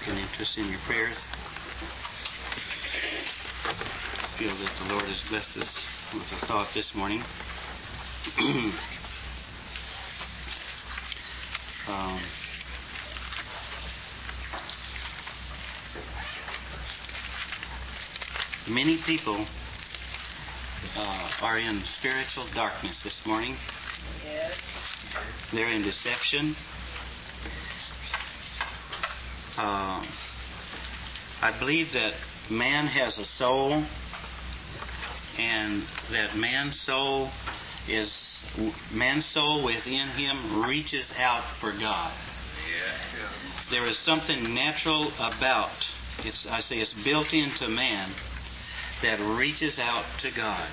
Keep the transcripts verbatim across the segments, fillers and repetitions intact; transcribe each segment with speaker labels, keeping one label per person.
Speaker 1: an interest in your prayers. I feel that the Lord has blessed us with a thought this morning. um, many people uh, are in spiritual darkness this morning.
Speaker 2: Yes.
Speaker 1: They're in deception. Uh, I believe that man has a soul, and that man's soul is man's soul within him reaches out for God.
Speaker 3: Yeah.
Speaker 1: There is something natural about it's. I say it's built into man that reaches out to God,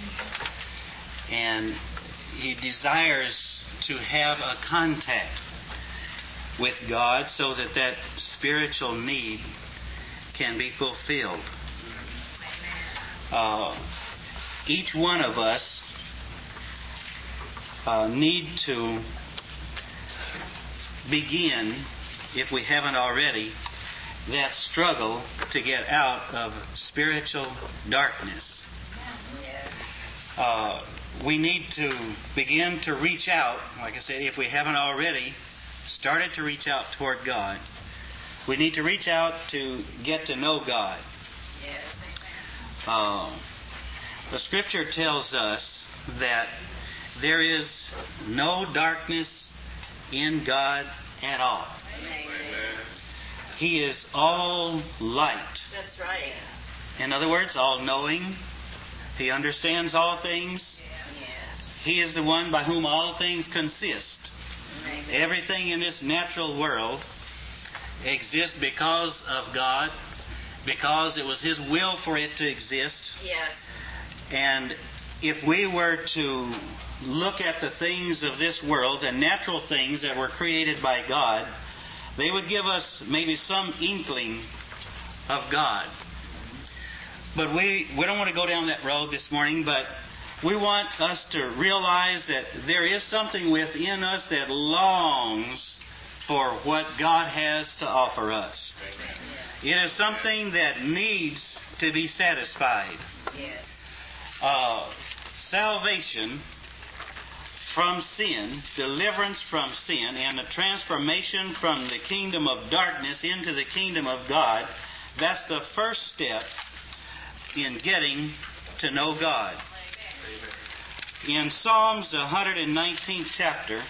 Speaker 1: and he desires to have a contact with God so that that spiritual need can be fulfilled. Uh, each one of us uh, need to begin, if we haven't already, that struggle to get out of spiritual darkness. Uh, we need to begin to reach out, like I said, if we haven't already started to reach out toward God. We need to reach out to get to know God.
Speaker 2: Yes.
Speaker 1: Uh, the Scripture tells us that there is no darkness in God at all.
Speaker 2: Amen.
Speaker 1: He is all light.
Speaker 2: That's right.
Speaker 1: In other words, all-knowing. He understands all things.
Speaker 2: Yes.
Speaker 1: He is the one by whom all things consist.
Speaker 2: Amen.
Speaker 1: Everything in this natural world exists because of God, because it was His will for it to exist.
Speaker 2: Yes.
Speaker 1: And if we were to look at the things of this world, the natural things that were created by God, they would give us maybe some inkling of God. But we, we don't want to go down that road this morning, but we want us to realize that there is something within us that longs for what God has to offer us. It is something that needs to be satisfied.
Speaker 2: Yes.
Speaker 1: Uh, salvation from sin, deliverance from sin, and the transformation from the kingdom of darkness into the kingdom of God, that's the first step in getting to know God. In Psalms, the one hundred nineteenth chapter,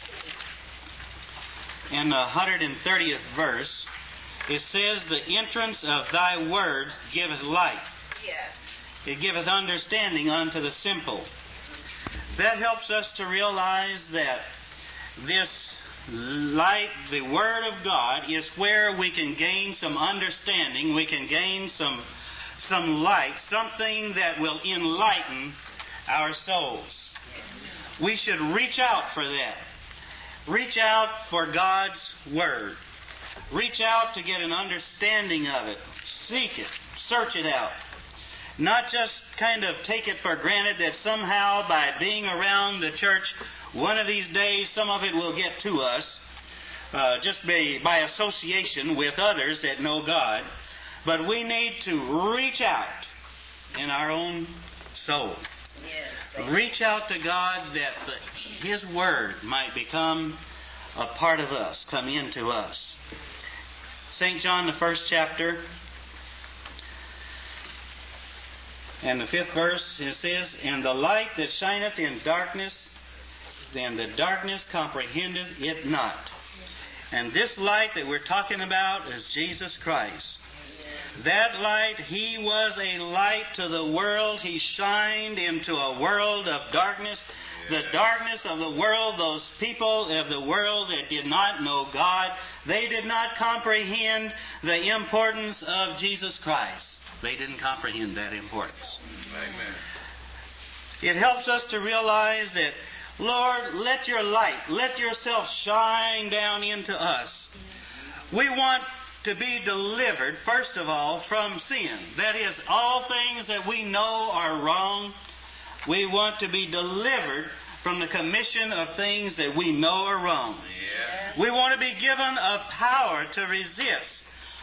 Speaker 1: and the one hundred thirtieth verse, it says, "The entrance of thy words giveth light.
Speaker 2: Yes.
Speaker 1: It giveth understanding unto the simple." That helps us to realize that this light, the Word of God, is where we can gain some understanding, we can gain some, some light, something that will enlighten our souls. We should reach out for that. Reach out for God's Word. Reach out to get an understanding of it. Seek it. Search it out. Not just kind of take it for granted that somehow by being around the church, one of these days some of it will get to us, uh, just by, by association with others that know God. But we need to reach out in our own soul.
Speaker 2: Yes.
Speaker 1: Reach out to God that the, His Word might become a part of us, come into us. Saint John, the first chapter, and the fifth verse, it says, "And the light that shineth in darkness, then the darkness comprehendeth it not." And this light that we're talking about is Jesus Christ. That light, He was a light to the world. He shined into a world of darkness. The darkness of the world, those people of the world that did not know God, they did not comprehend the importance of Jesus Christ. They didn't comprehend that importance.
Speaker 3: Amen.
Speaker 1: It helps us to realize that, Lord, let your light, let yourself shine down into us. We want to be delivered, first of all, from sin. That is, all things that we know are wrong. We want to be delivered from the commission of things that we know are wrong.
Speaker 3: Yeah.
Speaker 1: We want to be given a power to resist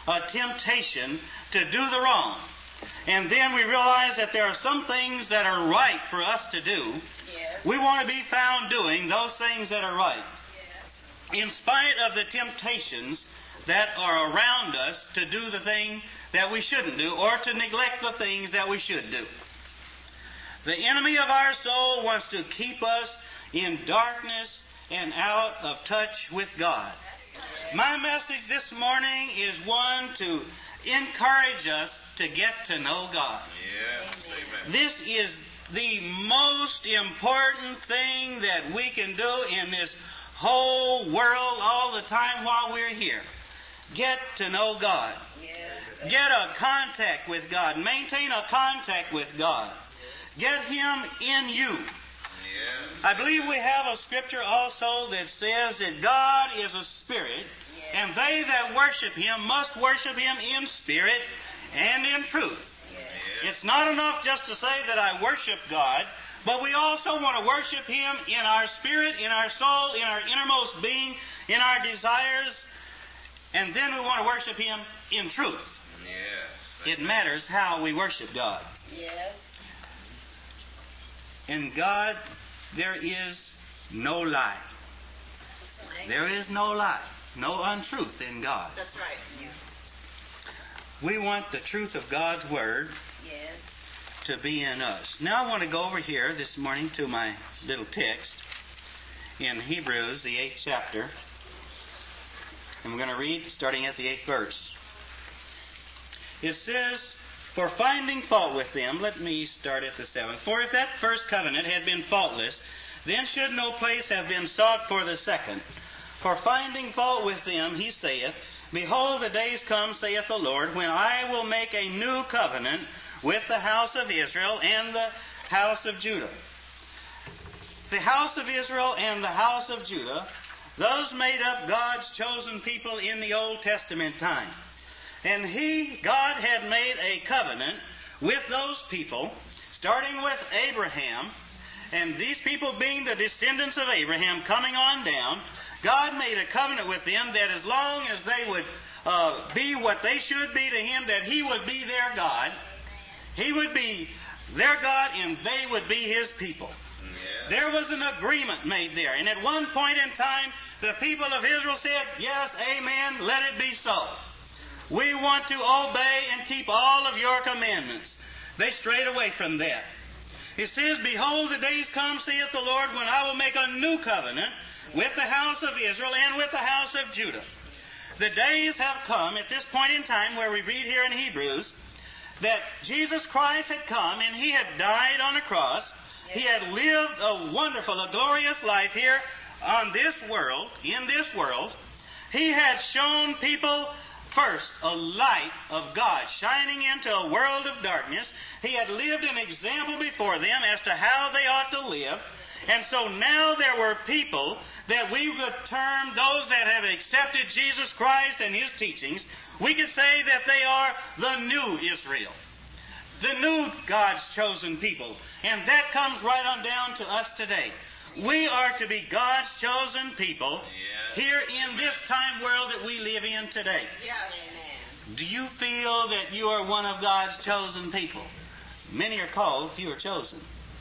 Speaker 1: a temptation to do the wrong. And then we realize that there are some things that are right for us to do.
Speaker 2: Yes.
Speaker 1: We want to be found doing those things that are right,
Speaker 2: Yes.
Speaker 1: in spite of the temptations that are around us to do the thing that we shouldn't do, or to neglect the things that we should do. The enemy of our soul wants to keep us in darkness and out of touch with God. My message this morning is one to encourage us to get to know God.
Speaker 3: Yeah. Amen.
Speaker 1: This is the most important thing that we can do in this whole world all the time while we're here. Get to know God.
Speaker 2: Yes.
Speaker 1: Get a contact with God. Maintain a contact with God. Get Him in you.
Speaker 3: Yeah.
Speaker 1: I believe we have a scripture also that says that God is a spirit, and they that worship Him must worship Him in spirit and in truth.
Speaker 3: Yeah.
Speaker 1: It's not enough just to say that I worship God, but we also want to worship Him in our spirit, in our soul, in our innermost being, in our desires, and then we want to worship Him in truth.
Speaker 3: Yes.
Speaker 1: It matters how we worship God.
Speaker 2: Yes.
Speaker 1: In God, there is no lie. There is no lie, no untruth in God.
Speaker 2: That's right. Yeah.
Speaker 1: We want the truth of God's Word
Speaker 2: Yes.
Speaker 1: to be in us. Now I want to go over here this morning to my little text in Hebrews, the eighth chapter. And we're going to read starting at the eighth verse. It says, "For finding fault with them," let me start at the seventh. "For if that first covenant had been faultless, then should no place have been sought for the second. For finding fault with them, he saith, Behold, the days come, saith the Lord, when I will make a new covenant with the house of Israel and the house of Judah." The house of Israel and the house of Judah, those made up God's chosen people in the Old Testament time. And He, God, had made a covenant with those people, starting with Abraham, and these people being the descendants of Abraham coming on down. God made a covenant with them that as long as they would uh, be what they should be to Him, that He would be their God. He would be their God and they would be His people.
Speaker 3: Yeah.
Speaker 1: There was an agreement made there. And at one point in time, the people of Israel said, "Yes, amen, let it be so. We want to obey and keep all of your commandments." They strayed away from that. It says, "Behold, the days come, saith the Lord, when I will make a new covenant with the house of Israel and with the house of Judah." The days have come at this point in time where we read here in Hebrews that Jesus Christ had come and He had died on a cross. He had lived a wonderful, a glorious life here on this world, in this world. He had shown people first a light of God shining into a world of darkness. He had lived an example before them as to how they ought to live. And so now there were people that we would term those that have accepted Jesus Christ and His teachings. We could say that they are the new Israel, the new God's chosen people. And that comes right on down to us today. We are to be God's chosen people here in this time world that we live in today.
Speaker 2: Amen.
Speaker 1: Do you feel that you are one of God's chosen people? Many are called, few are chosen.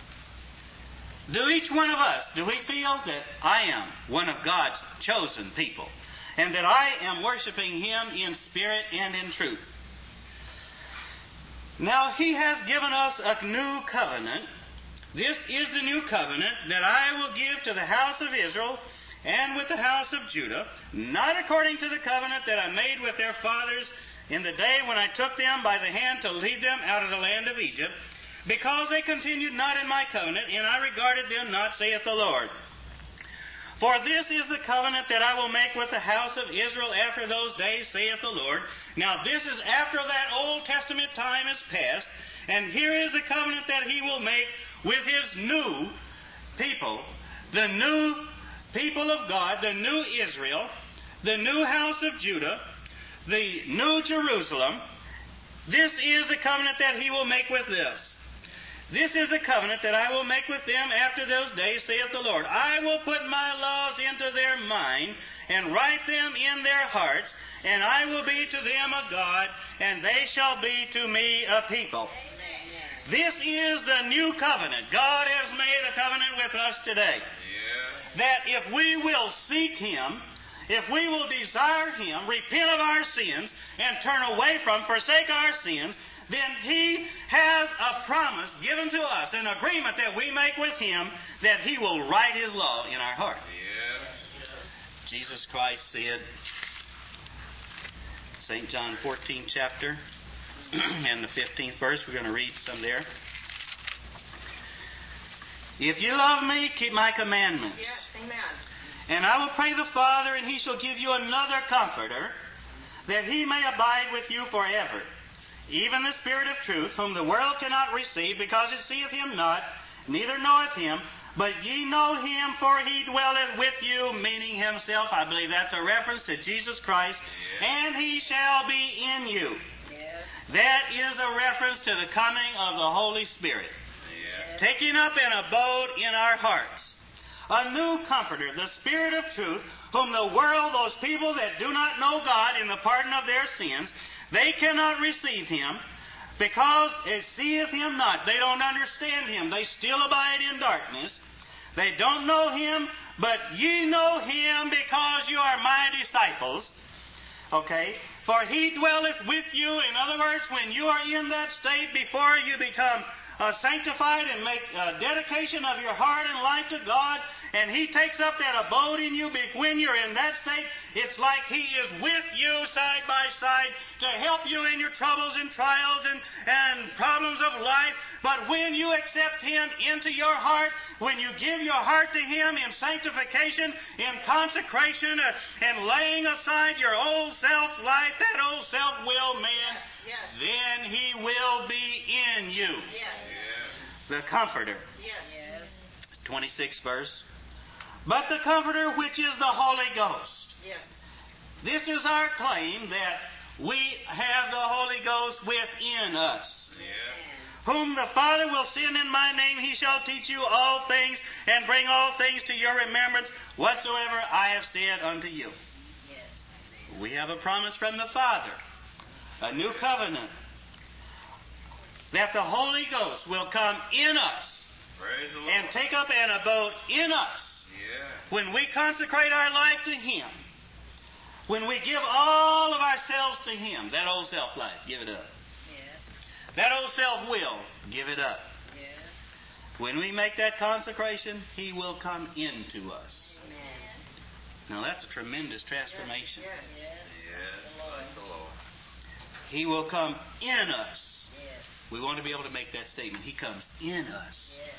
Speaker 1: Do each one of us, do we feel that I am one of God's chosen people and that I am worshiping Him in spirit and in truth? Now He has given us a new covenant. This is the new covenant that I will give to the house of Israel and with the house of Judah, not according to the covenant that I made with their fathers in the day when I took them by the hand to lead them out of the land of Egypt, because they continued not in my covenant, and I regarded them not, saith the Lord. For this is the covenant that I will make with the house of Israel after those days, saith the Lord. Now this is after that Old Testament time is past, and here is the covenant that He will make with His new people, the new people of God, the new Israel, the new house of Judah, the new Jerusalem. This is the covenant that He will make with this. This is the covenant that I will make with them after those days, saith the Lord. I will put my laws into their mind, and write them in their hearts, and I will be to them a God, and they shall be to me a people.
Speaker 2: Amen.
Speaker 1: This is the new covenant. God has made a covenant with us today.
Speaker 3: Yeah.
Speaker 1: That if we will seek Him, if we will desire Him, repent of our sins, and turn away from, forsake our sins, then He has a promise given to us, an agreement that we make with Him, that He will write His law in our heart.
Speaker 3: Yeah.
Speaker 1: Jesus Christ said, Saint John fourteenth chapter, and the fifteenth verse, we're going to read some there. If you love me, keep my commandments.
Speaker 2: Yes, amen.
Speaker 1: And I will pray the Father, and He shall give you another Comforter, that He may abide with you forever. Even the Spirit of truth, whom the world cannot receive, because it seeth Him not, neither knoweth Him, but ye know Him, for He dwelleth with you, meaning Himself. I believe that's a reference to Jesus Christ. And He shall be in you.
Speaker 2: Yes.
Speaker 1: That is a reference to the coming of the Holy Spirit,
Speaker 3: Yeah.
Speaker 1: taking up an abode in our hearts. A new Comforter, the Spirit of truth, whom the world, those people that do not know God in the pardon of their sins, they cannot receive Him, because it seeth Him not. They don't understand Him. They still abide in darkness. They don't know Him, but ye know Him because you are my disciples. Okay? For He dwelleth with you. In other words, when you are in that state before you become uh, sanctified and make uh, dedication of your heart and life to God, and He takes up that abode in you, when you're in that state, it's like He is with you side by side to help you in your troubles and trials and, and problems of life. But when you accept Him into your heart, when you give your heart to Him in sanctification, in consecration, uh, and laying aside your old self-life, that old self-will man,
Speaker 2: Yes.
Speaker 1: then He will be in you.
Speaker 2: Yes.
Speaker 1: The Comforter.
Speaker 2: Yes. Yes.
Speaker 1: twenty-sixth verse. But the Comforter, which is the Holy Ghost.
Speaker 2: Yes.
Speaker 1: This is our claim, that we have the Holy Ghost within us.
Speaker 3: Yeah.
Speaker 1: Whom the Father will send in my name, He shall teach you all things, and bring all things to your remembrance, whatsoever I have said unto you.
Speaker 2: Yes.
Speaker 1: We have a promise from the Father, a new covenant, that the Holy Ghost will come in us
Speaker 3: Praise the Lord.
Speaker 1: and take up an abode in us.
Speaker 3: Yeah.
Speaker 1: When we consecrate our life to Him, when we give all of ourselves to Him, that old self-life, give it up.
Speaker 2: Yes.
Speaker 1: That old self-will, give it up.
Speaker 2: Yes.
Speaker 1: When we make that consecration, He will come into us.
Speaker 2: Amen.
Speaker 1: Now that's a tremendous transformation.
Speaker 2: Yes. Yes.
Speaker 3: Yes. Thank the Lord.
Speaker 1: He will come in us.
Speaker 2: Yes.
Speaker 1: We want to be able to make that statement. He comes in us.
Speaker 2: Yes.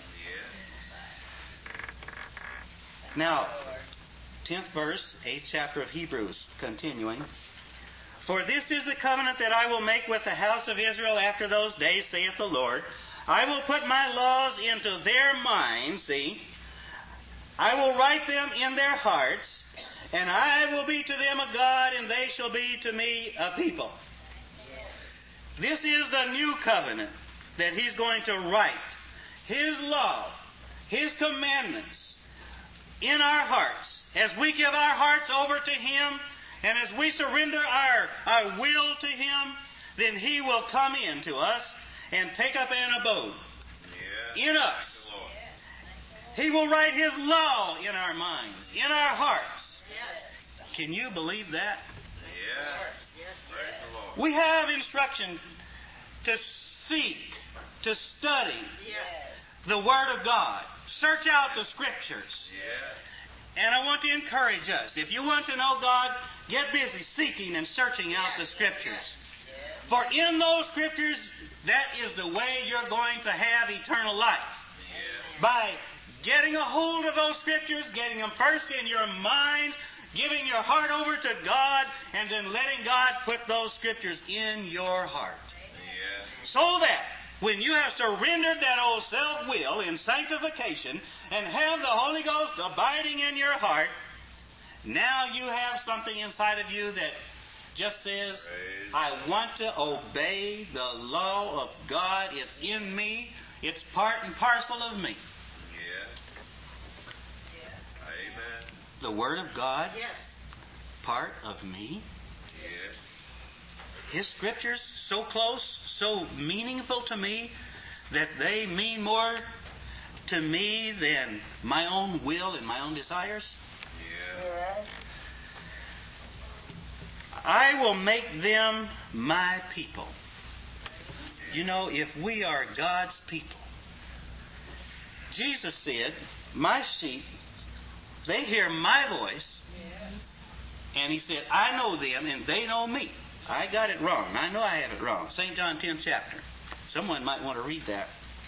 Speaker 3: Yeah.
Speaker 1: Now, tenth verse, eighth chapter of Hebrews, continuing. For this is the covenant that I will make with the house of Israel after those days, saith the Lord. I will put my laws into their minds, see. I will write them in their hearts, and I will be to them a God, and they shall be to me a people. This is the new covenant that He's going to write. His law, His commandments in our hearts. As we give our hearts over to Him, and as we surrender our, our will to Him, then He will come into us and take up an abode
Speaker 3: Yeah.
Speaker 1: in us.
Speaker 3: Thank the Lord.
Speaker 1: He will write His law in our minds, in our hearts.
Speaker 2: Yes.
Speaker 1: Can you believe that?
Speaker 3: Yeah.
Speaker 2: Yes.
Speaker 3: Praise the Lord.
Speaker 1: We have instruction to seek, to study
Speaker 2: Yes.
Speaker 1: the Word of God. Search out the Scriptures.
Speaker 3: Yeah.
Speaker 1: And I want to encourage us. If you want to know God, get busy seeking and searching out the Scriptures. For in those Scriptures, that is the way you're going to have eternal life.
Speaker 3: Yeah.
Speaker 1: By getting a hold of those Scriptures, getting them first in your mind, giving your heart over to God, and then letting God put those Scriptures in your heart.
Speaker 3: Yeah.
Speaker 1: So that when you have surrendered that old self-will in sanctification and have the Holy Ghost abiding in your heart, now you have something inside of you that just says,
Speaker 3: Praise
Speaker 1: I want to obey the law of God. It's in me. It's part and parcel of me.
Speaker 3: Yes.
Speaker 2: Yes.
Speaker 3: Amen.
Speaker 1: The Word of God,
Speaker 2: Yes.
Speaker 1: part of me.
Speaker 3: Yes.
Speaker 1: His Scriptures so close, so meaningful to me that they mean more to me than my own will and my own desires.
Speaker 3: Yes.
Speaker 2: Yes.
Speaker 1: I will make them my people. You know, if we are God's people, Jesus said, my sheep, they hear my voice,
Speaker 2: Yes.
Speaker 1: and He said, I know them and they know me. I got it wrong. I know I have it wrong. Saint John tenth chapter. Someone might want to read that.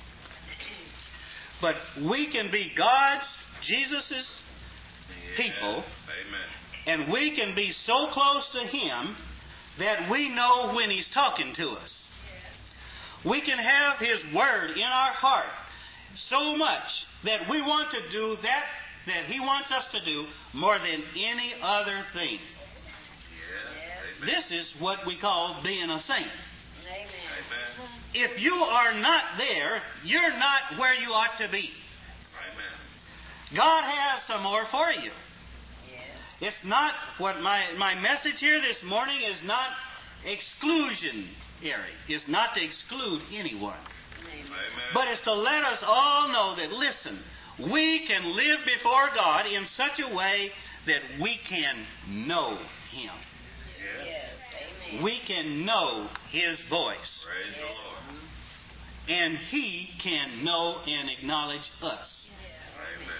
Speaker 1: But we can be God's, Jesus's people,
Speaker 3: Amen.
Speaker 1: and we can be so close to Him that we know when He's talking to us. We can have His Word in our heart so much that we want to do that that He wants us to do more than any other thing.
Speaker 3: Yes. Amen.
Speaker 1: This is what we call being a saint.
Speaker 2: Amen.
Speaker 3: Amen.
Speaker 1: If you are not there, you're not where you ought to be.
Speaker 3: Amen.
Speaker 1: God has some more for you.
Speaker 2: Yes.
Speaker 1: It's not what my, my message here this morning is not exclusionary. It's not to exclude anyone.
Speaker 2: Amen.
Speaker 3: Amen.
Speaker 1: But it's to let us all know that, listen, we can live before God in such a way that we can know Him.
Speaker 3: Yes.
Speaker 2: Yes. Amen.
Speaker 1: We can know His voice.
Speaker 3: Praise the Lord.
Speaker 1: And He can know and acknowledge us.
Speaker 3: Amen.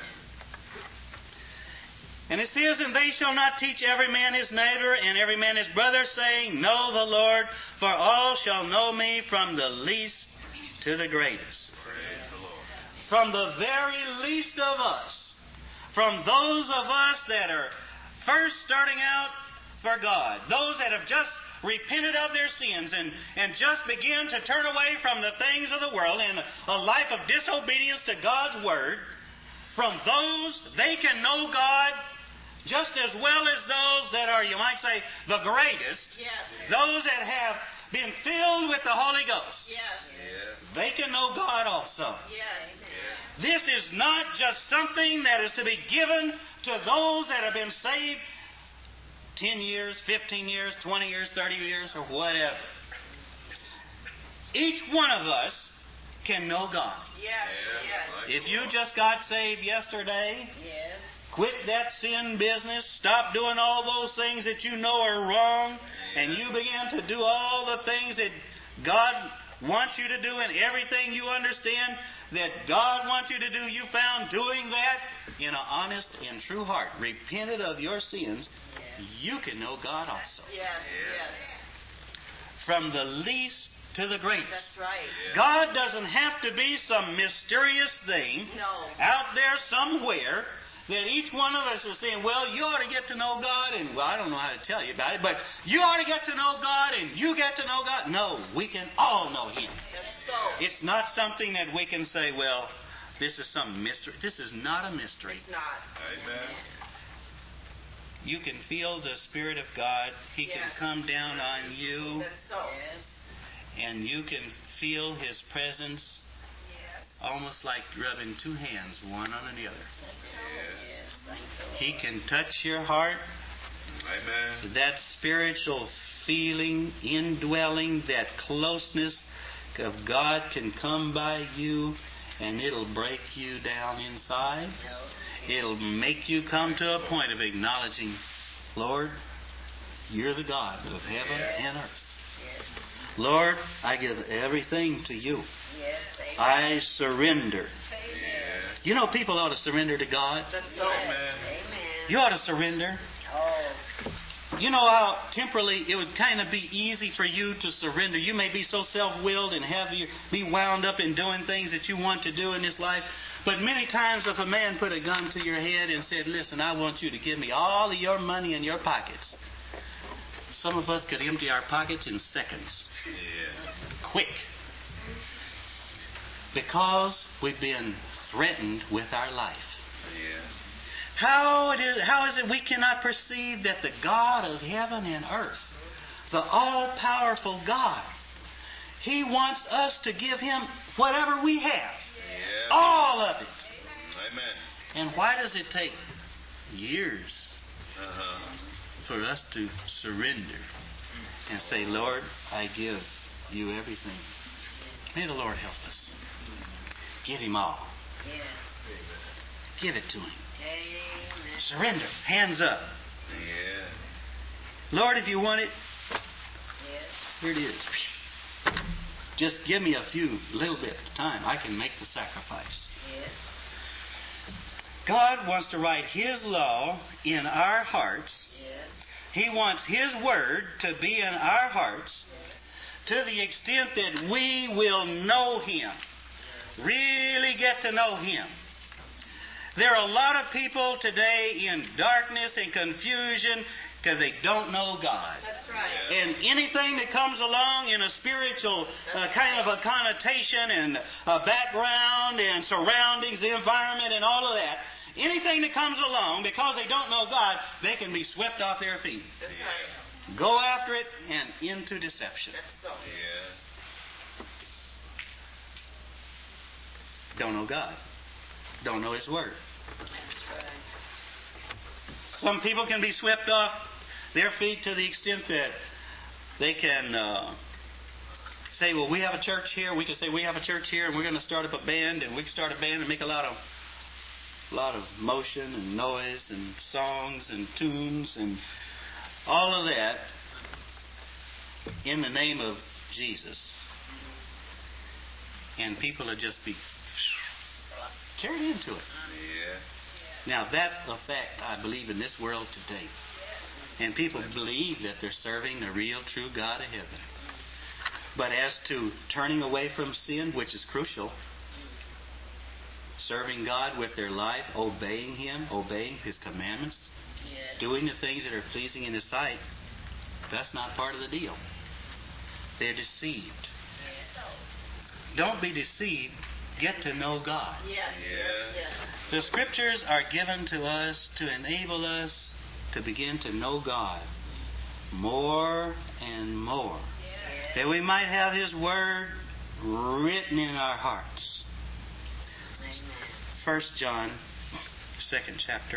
Speaker 1: And it says, and they shall not teach every man his neighbor and every man his brother, saying, know the Lord, for all shall know me from the least to the greatest.
Speaker 3: Praise the Lord.
Speaker 1: From the very least of us, from those of us that are first starting out for God, those that have just repented of their sins and, and just begin to turn away from the things of the world and a life of disobedience to God's Word, from those, they can know God just as well as those that are, you might say, the greatest,
Speaker 2: Yes.
Speaker 1: those that have been filled with the Holy Ghost.
Speaker 2: Yes.
Speaker 3: Yes.
Speaker 1: They can know God also.
Speaker 2: Yes.
Speaker 1: This is not just something that is to be given to those that have been saved ten years, fifteen years, twenty years, thirty years, or whatever. Each one of us can know God.
Speaker 2: Yes. Yes.
Speaker 3: Like
Speaker 1: If
Speaker 3: the
Speaker 1: you
Speaker 3: Lord.
Speaker 1: just got saved yesterday,
Speaker 2: Yes.
Speaker 1: quit that sin business, stop doing all those things that you know are wrong, and you begin to do all the things that God wants you to do and everything you understand that God wants you to do, you found doing that in an honest and true heart, repented of your sins, you can know God also.
Speaker 2: Yes. Yes.
Speaker 1: From the least to the greatest.
Speaker 2: That's right.
Speaker 3: Yes.
Speaker 1: God doesn't have to be some mysterious thing
Speaker 2: No.
Speaker 1: out there somewhere that each one of us is saying, well, you ought to get to know God, and, well, I don't know how to tell you about it, but you ought to get to know God, and you get to know God. No, we can all know Him.
Speaker 2: That's so.
Speaker 1: It's not something that we can say, well, this is some mystery. This is not a mystery.
Speaker 2: It's not.
Speaker 3: Amen.
Speaker 1: You can feel the Spirit of God. He can
Speaker 2: Yes.
Speaker 1: come down on you,
Speaker 2: That's so. Yes.
Speaker 1: and you can feel His presence
Speaker 2: Yes.
Speaker 1: almost like rubbing two hands, one on the other.
Speaker 2: Yes. Thank you.
Speaker 1: He can touch your heart.
Speaker 3: Amen.
Speaker 1: That spiritual feeling, indwelling, that closeness of God can come by you, and it'll break you down inside. It'll make you come to a point of acknowledging, Lord, you're the God of heaven and earth.
Speaker 2: Yes.
Speaker 1: Lord, I give everything to you.
Speaker 2: Yes. Amen.
Speaker 1: I surrender.
Speaker 3: Yes.
Speaker 1: You know, people ought to surrender to God.
Speaker 2: That's so.
Speaker 3: Amen.
Speaker 2: Amen.
Speaker 1: You ought to surrender.
Speaker 2: Oh.
Speaker 1: You know how temporarily it would kind of be easy for you to surrender. You may be so self-willed and have you be wound up in doing things that you want to do in this life. But many times if a man put a gun to your head and said, listen, I want you to give me all of your money in your pockets. Some of us could empty our pockets in seconds.
Speaker 3: Yeah.
Speaker 1: Quick. Because we've been threatened with our life.
Speaker 3: Yeah.
Speaker 1: How it is, how is it we cannot perceive that the God of heaven and earth, the all-powerful God, He wants us to give Him whatever we have.
Speaker 3: Yeah.
Speaker 1: All of it.
Speaker 3: Amen.
Speaker 1: And why does it take years
Speaker 3: Uh-huh.
Speaker 1: for us to surrender and say, Lord, I give you everything? May the Lord help us. Give Him all.
Speaker 2: Yes.
Speaker 1: Give it to Him.
Speaker 2: Amen.
Speaker 1: Surrender. Hands up.
Speaker 3: Yeah.
Speaker 1: Lord, if you want it,
Speaker 2: Yes.
Speaker 1: here it is. Just give me a few, little bit of time. I can make the sacrifice.
Speaker 2: Yes.
Speaker 1: God wants to write His law in our hearts.
Speaker 2: Yes.
Speaker 1: He wants His word to be in our hearts to the extent that we will know Him. Really get to know Him. There are a lot of people today in darkness and confusion because they don't know God.
Speaker 2: That's right.
Speaker 1: And anything that comes along in a spiritual uh, kind of a connotation and a background and surroundings, the environment and all of that, anything that comes along, because they don't know God, they can be swept off their feet.
Speaker 2: That's right.
Speaker 1: Go after it and into deception.
Speaker 2: That's so.
Speaker 3: Yeah.
Speaker 1: Don't know God. Don't know His Word.
Speaker 2: That's right.
Speaker 1: Some people can be swept off their feet to the extent that they can uh, say, well, we have a church here. We can say, we have a church here, and we're going to start up a band, and we can start a band and make a lot of a lot of motion and noise and songs and tunes and all of that in the name of Jesus. And people will just be carried into it.
Speaker 3: Yeah.
Speaker 1: Now, that effect, I believe, in this world today. And people believe that they're serving the real, true God of heaven. But as to turning away from sin, which is crucial, serving God with their life, obeying Him, obeying His commandments,
Speaker 2: Yes.
Speaker 1: doing the things that are pleasing in His sight, that's not part of the deal. They're deceived.
Speaker 2: Yes.
Speaker 1: Don't be deceived. Get to know God.
Speaker 2: Yes.
Speaker 3: Yeah.
Speaker 2: Yes.
Speaker 1: The Scriptures are given to us to enable us to begin to know God more and more.
Speaker 2: Yes.
Speaker 1: That we might have His Word written in our hearts.
Speaker 2: Amen.
Speaker 1: First John, second chapter,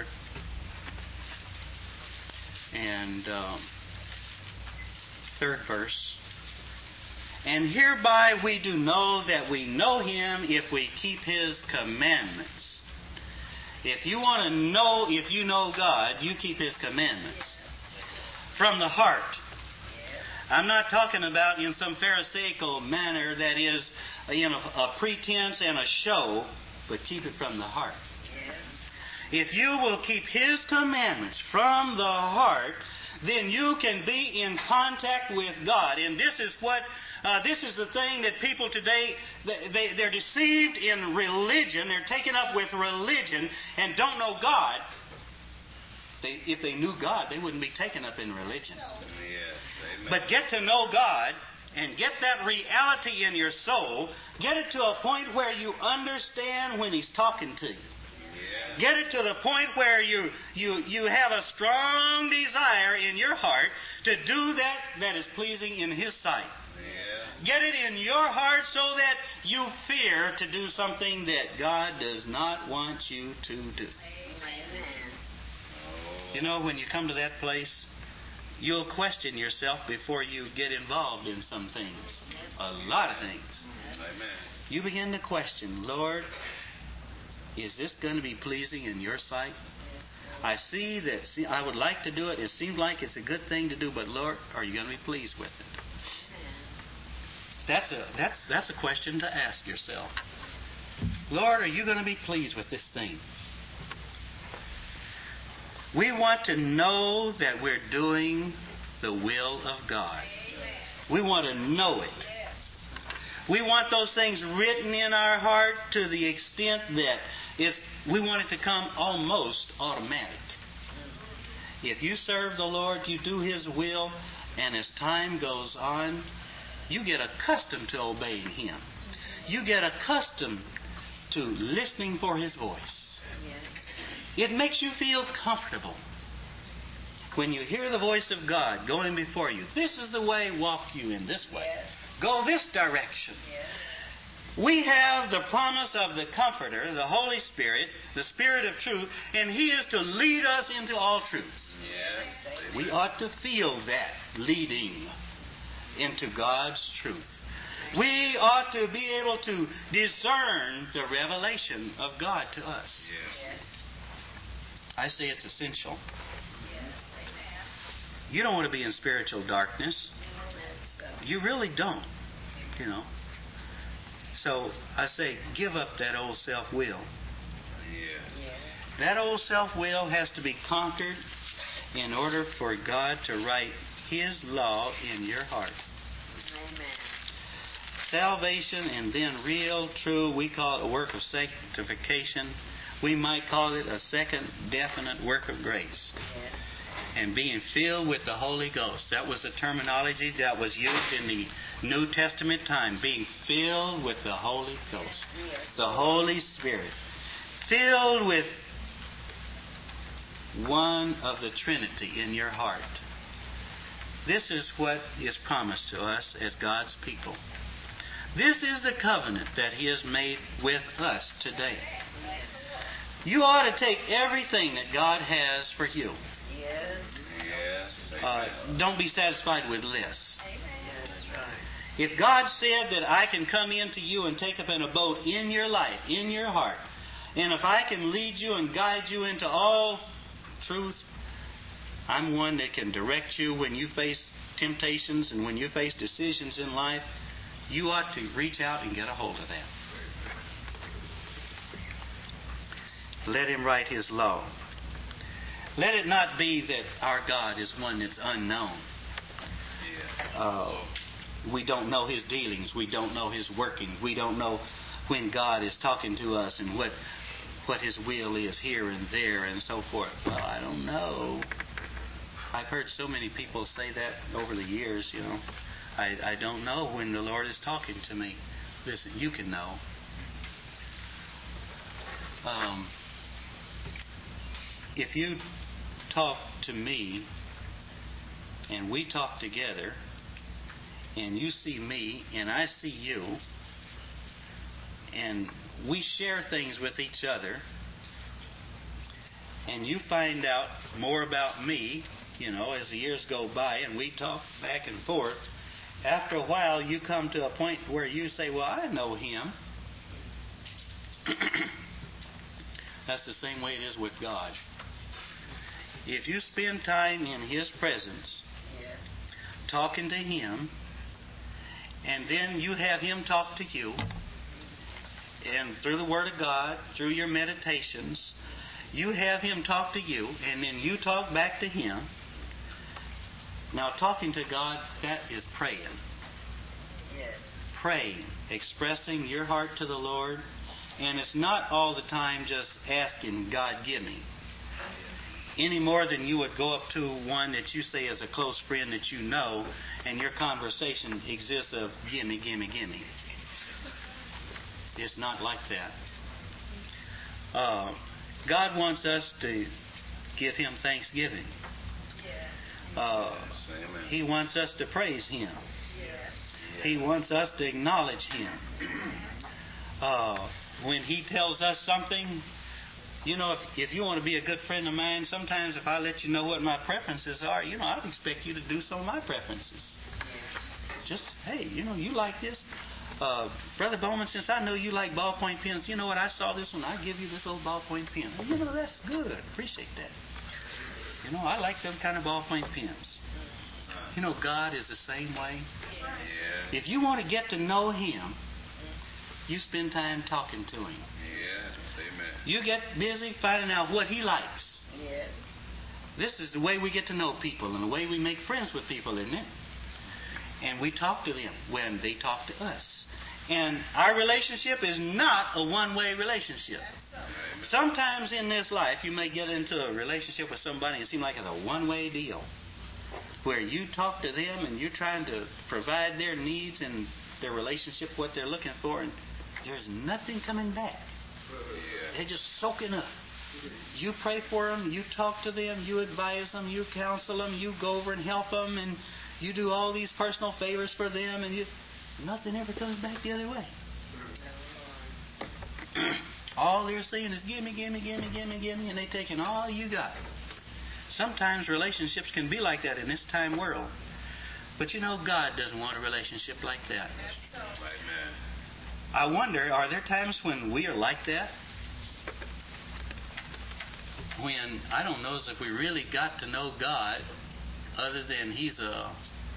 Speaker 1: and um, third verse. And hereby we do know that we know Him if we keep His commandments. If you want to know if you know God, you keep His commandments. From the heart. I'm not talking about in some pharisaical manner that is in a, a pretense and a show, but keep it from the heart.
Speaker 2: Yes.
Speaker 1: If you will keep His commandments from the heart, then you can be in contact with God. And this is what, uh, this is the thing that people today, they, they, they're deceived in religion. They're taken up with religion and don't know God. They, if they knew God, they wouldn't be taken up in religion.
Speaker 3: Yeah. Amen.
Speaker 1: But get to know God and get that reality in your soul. Get it to a point where you understand when He's talking to you.
Speaker 3: Yeah.
Speaker 1: Get it to the point where you, you, you have a strong desire in your heart to do that that is pleasing in His sight.
Speaker 3: Yeah.
Speaker 1: Get it in your heart so that you fear to do something that God does not want you to do.
Speaker 2: Amen.
Speaker 3: Oh.
Speaker 1: You know, when you come to that place, you'll question yourself before you get involved in some things. A lot of things.
Speaker 3: Amen.
Speaker 1: You begin to question, Lord, is this going to be pleasing in your sight? I see that, see, I would like to do it. It seems like it's a good thing to do, but Lord, are you going to be pleased with it? That's a, that's, that's a question to ask yourself. Lord, are you going to be pleased with this thing? We want to know that we're doing the will of God. We want to know it. We want those things written in our heart to the extent that it's, we want it to come almost automatic. If you serve the Lord, you do His will, and as time goes on, you get accustomed to obeying Him. You get accustomed to listening for His voice. It makes you feel comfortable. When you hear the voice of God going before you, this is the way, walk you in this way. go this direction.
Speaker 2: Yes.
Speaker 1: We have the promise of the Comforter, the Holy Spirit, the Spirit of truth, and He is to lead us into all truth.
Speaker 3: Yes.
Speaker 1: We ought to feel that leading into God's truth. We ought to be able to discern the revelation of God to us.
Speaker 3: Yes.
Speaker 2: Yes.
Speaker 1: I say it's essential.
Speaker 2: Yes. Amen.
Speaker 1: You don't want to be in spiritual darkness.
Speaker 2: That's so.
Speaker 1: You really don't, you know. So I say, give up that old self-will.
Speaker 3: Yes.
Speaker 2: Yes.
Speaker 1: That old self-will has to be conquered in order for God to write His law in your heart.
Speaker 2: Amen.
Speaker 1: Salvation and then real, true, we call it a work of sanctification. We might call it a second definite work of grace.
Speaker 2: Yes.
Speaker 1: And being filled with the Holy Ghost. That was the terminology that was used in the New Testament time. Being filled with the Holy Ghost.
Speaker 2: Yes.
Speaker 1: The Holy Spirit. Filled with one of the Trinity in your heart. This is what is promised to us as God's people. This is the covenant that He has made with us today.
Speaker 2: Yes.
Speaker 1: You ought to take everything that God has for you.
Speaker 2: Yes.
Speaker 3: Yes.
Speaker 1: Uh,
Speaker 3: Amen.
Speaker 1: don't be satisfied with less.
Speaker 2: Amen. That's right.
Speaker 1: If God said that I can come into you and take up an abode in your life, in your heart, and if I can lead you and guide you into all truth, I'm one that can direct you when you face temptations and when you face decisions in life. You ought to reach out and get a hold of that. Let Him write His law. Let it not be that our God is one that's unknown.
Speaker 3: Yeah.
Speaker 1: Uh, we don't know His dealings. We don't know His working. We don't know when God is talking to us and what what His will is here and there and so forth. Well, I don't know. I've heard so many people say that over the years, you know. I, I don't know when the Lord is talking to me. Listen, you can know. Um, if you talk to me and we talk together and you see me and I see you and we share things with each other and you find out more about me, you know, as the years go by and we talk back and forth, after a while you come to a point where you say, well, I know him. That's the same way it is with God. If you spend time in His presence,
Speaker 2: Yes.
Speaker 1: talking to Him, and then you have Him talk to you, and through the Word of God, through your meditations, you have Him talk to you, and then you talk back to Him. Now, talking to God, that is praying.
Speaker 2: Yes.
Speaker 1: Praying, expressing your heart to the Lord, and it's not all the time just asking, God, give me. Any more than you would go up to one that you say is a close friend that you know, and your conversation exists of gimme, gimme, gimme. It's not like that. Uh, God wants us to give Him thanksgiving.
Speaker 2: Yes.
Speaker 1: Uh,
Speaker 3: Yes. Amen.
Speaker 1: he wants us to praise Him.
Speaker 2: Yes.
Speaker 1: He wants us to acknowledge Him. Uh, when He tells us something, you know, if, if you want to be a good friend of mine, sometimes if I let you know what my preferences are, you know, I would expect you to do some of my preferences. Just, hey, you know, you like this. Uh, Brother Bowman, since I know you like ballpoint pens, you know what, I saw this one, I'll give you this little ballpoint pen. Well, you know, that's good. Appreciate that. You know, I like them kind of ballpoint pens. You know, God is the same way.
Speaker 3: Yeah.
Speaker 1: If you want to get to know Him, you spend time talking to Him.
Speaker 3: Yes. Amen.
Speaker 1: You get busy finding out what He likes.
Speaker 2: Yes.
Speaker 1: This is the way we get to know people and the way we make friends with people, isn't it? And we talk to them when they talk to us. And our relationship is not a one-way relationship.
Speaker 3: Amen.
Speaker 1: Sometimes in this life, you may get into a relationship with somebody and it seems like it's a one-way deal, where you talk to them and you're trying to provide their needs and their relationship, what they're looking for, and there's nothing coming back.
Speaker 3: Yeah.
Speaker 1: They're just soaking up. You pray for them, you talk to them, you advise them, you counsel them, you go over and help them, and you do all these personal favors for them, and you, nothing ever comes back the other way. All they're saying is gimme, gimme, gimme, gimme, gimme, and they're taking all you got. Sometimes relationships can be like that in this time world. But you know, God doesn't want a relationship like that.
Speaker 3: Amen.
Speaker 1: I wonder, are there times when we are like that? When I don't know if we really got to know God, other than He's a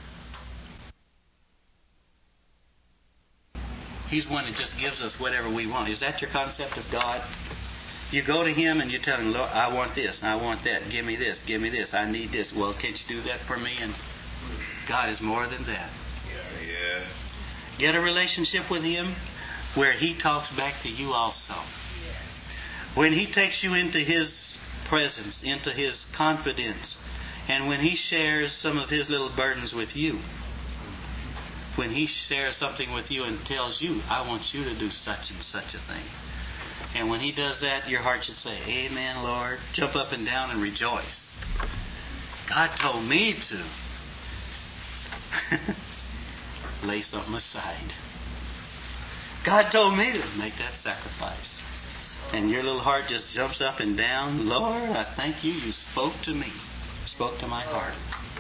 Speaker 1: He's one that just gives us whatever we want. Is that your concept of God? You go to Him and you tell Him, Lord, I want this, I want that. Give me this, give me this. I need this. Well, can't you do that for me? And God is more than that.
Speaker 3: Yeah.
Speaker 1: Get a relationship with Him where He talks back to you also. When He takes you into His presence, into His confidence, and when He shares some of His little burdens with you, when He shares something with you and tells you, I want you to do such and such a thing. And when He does that, your heart should say, Amen, Lord. Jump up and down and rejoice. God told me to lay something aside. God told me to make that sacrifice. And your little heart just jumps up and down. Lord, I thank you. You spoke to me. Spoke to my heart.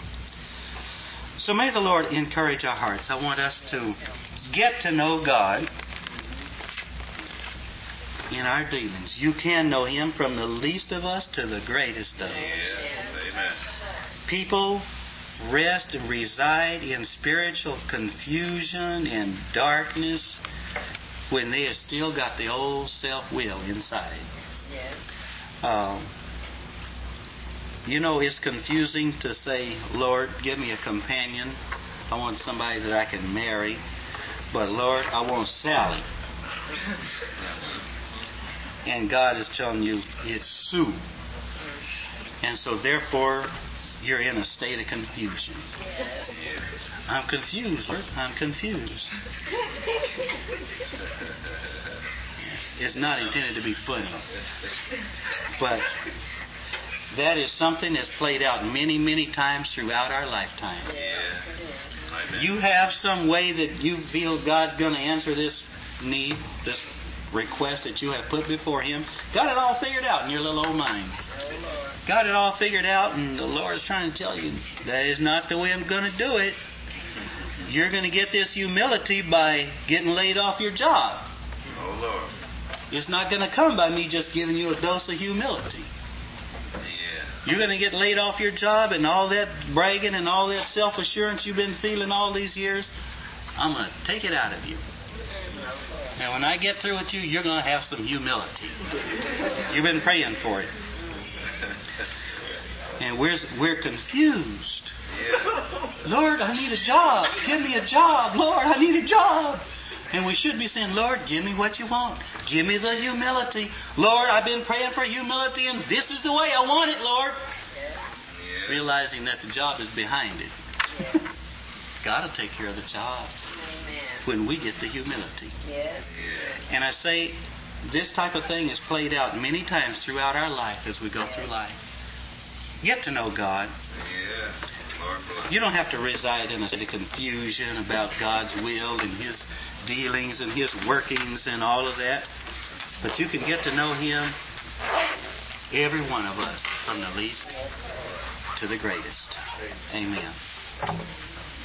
Speaker 1: So may the Lord encourage our hearts. I want us to get to know God in our dealings. You can know Him from the least of us to the greatest of us.
Speaker 3: Yeah. Amen.
Speaker 1: People rest and reside in spiritual confusion and darkness when they have still got the old self-will inside.
Speaker 2: Yes.
Speaker 1: Um, you know, it's confusing to say, Lord, give me a companion. I want somebody that I can marry. But Lord, I want Sally. And God is telling you it's Sue. And so therefore, you're in a state of confusion.
Speaker 2: Yes.
Speaker 1: I'm confused, Lord. I'm confused. It's not intended to be funny. But that is something that's played out many, many times throughout our lifetime.
Speaker 2: Yes.
Speaker 3: Amen.
Speaker 1: You have some way that you feel God's going to answer this need, this request that you have put before Him. Got it all figured out in your little old mind.
Speaker 2: Oh, Lord.
Speaker 1: Got it all figured out, and the Lord is trying to tell you, that is not the way I'm going to do it. You're going to get this humility by getting laid off your job.
Speaker 3: Oh, Lord.
Speaker 1: It's not going to come by me just giving you a dose of humility.
Speaker 3: Yeah.
Speaker 1: You're going to get laid off your job, and all that bragging and all that self-assurance you've been feeling all these years, I'm going to take it out of you. And when I get through with you, you're going to have some humility. You've been praying for it. And we're, we're confused.
Speaker 3: Yeah.
Speaker 1: Lord, I need a job. Give me a job. Lord, I need a job. And we should be saying, Lord, give me what you want. Give me the humility. Lord, I've been praying for humility, and this is the way I want it, Lord.
Speaker 3: Yeah.
Speaker 1: Realizing that the job is behind it.
Speaker 2: Yes.
Speaker 1: God will take care of the job
Speaker 2: Amen.
Speaker 1: when we get the humility.
Speaker 2: Yes.
Speaker 3: Yeah.
Speaker 1: And I say, this type of thing is played out many times throughout our life as we go through life. Get to know God.
Speaker 3: Yeah. Lord bless.
Speaker 1: You don't have to reside in a state of confusion about God's will and His dealings and His workings and all of that. But you can get to know Him, every one of us, from the least to the greatest. Amen.